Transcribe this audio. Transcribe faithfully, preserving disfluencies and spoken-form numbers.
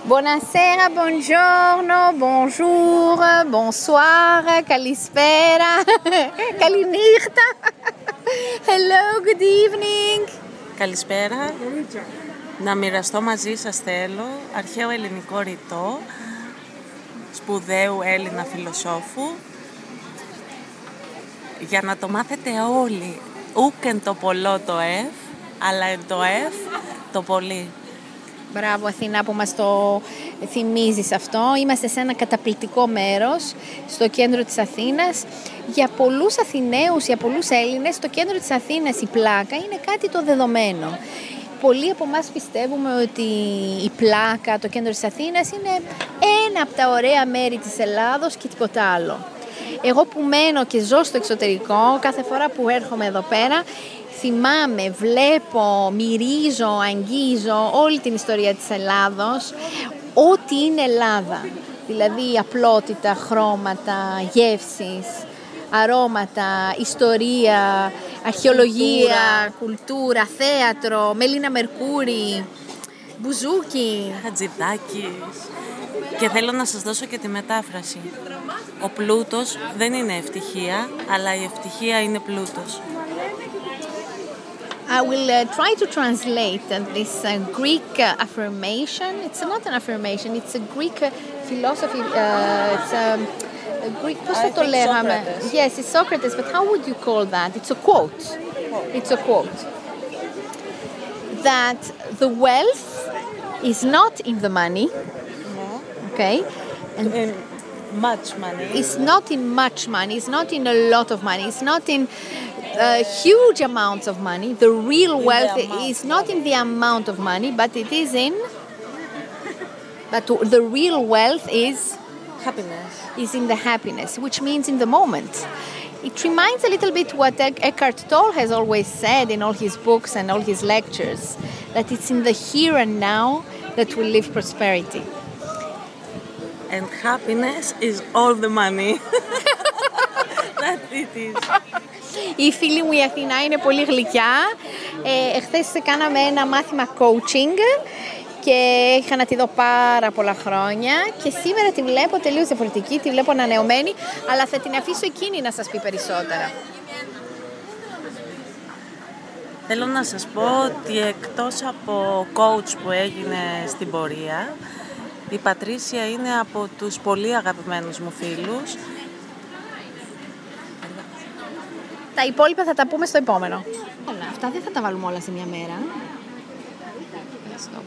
Buonasera, buongiorno, bonjour, bonsoir, καλησπέρα, καληνύχτα. Hello, good evening. Καλησπέρα. Να μοιραστώ μαζί σας θέλω αρχαίο ελληνικό ρητό σπουδαίου Έλληνα φιλοσόφου για να το μάθετε όλοι. Ούκ εν το πολλό το εφ, αλλά εν το εφ το πολύ. Μπράβο Αθηνά που μας το θυμίζεις αυτό. Είμαστε σε ένα καταπληκτικό μέρος στο κέντρο της Αθήνας. Για πολλούς Αθηναίους, για πολλούς Έλληνες, το κέντρο της Αθήνας, η Πλάκα, είναι κάτι το δεδομένο. Πολλοί από εμάς πιστεύουμε ότι η Πλάκα, το κέντρο της Αθήνας, είναι ένα από τα ωραία μέρη της Ελλάδος και τίποτα άλλο. Εγώ που μένω και ζω στο εξωτερικό, κάθε φορά που έρχομαι εδώ πέρα, θυμάμαι, βλέπω, μυρίζω, αγγίζω όλη την ιστορία της Ελλάδος, ό,τι είναι Ελλάδα. Δηλαδή απλότητα, χρώματα, γεύσεις, αρώματα, ιστορία, αρχαιολογία, κουλτούρα, κουλτούρα θέατρο, Μελίνα Μερκούρη, μπουζούκι. Χατζηδάκης. Και θέλω να σας δώσω και τη μετάφραση. Ο πλούτος δεν είναι ευτυχία, αλλά η ευτυχία είναι πλούτος. I will uh, try to translate uh, this uh, Greek uh, affirmation. It's not an affirmation, it's a Greek uh, philosophy. Uh, it's um, a Greek. Πώς θα το λέγαμε? Yes, it's Socrates, but how would you call that? It's a quote. It's a quote. That the wealth is not in the money. No. Okay. And in much money. It's not in much money. It's not in a lot of money. It's not in Uh, huge amounts of money. The real in wealth the is not in the amount of money, but it is in. But the real wealth is happiness. Is in the happiness, which means in the moment. It reminds a little bit what Eckhart Tolle has always said in all his books and all his lectures, that it's in the here and now that we live prosperity. And happiness is all the money. That it is. Η φίλη μου η Αθηνά είναι πολύ γλυκιά. Ε, εχθές κάναμε ένα μάθημα coaching και είχα να τη δω πάρα πολλά χρόνια και σήμερα τη βλέπω τελείως διαφορετική, τη βλέπω ανανεωμένη, αλλά θα την αφήσω εκείνη να σας πει περισσότερα. Θέλω να σας πω ότι εκτός από coach που έγινε στην πορεία, η Πατρίσια είναι από τους πολύ αγαπημένους μου φίλους. Τα υπόλοιπα θα τα πούμε στο επόμενο. Αυτά δεν θα τα βάλουμε όλα σε μια μέρα.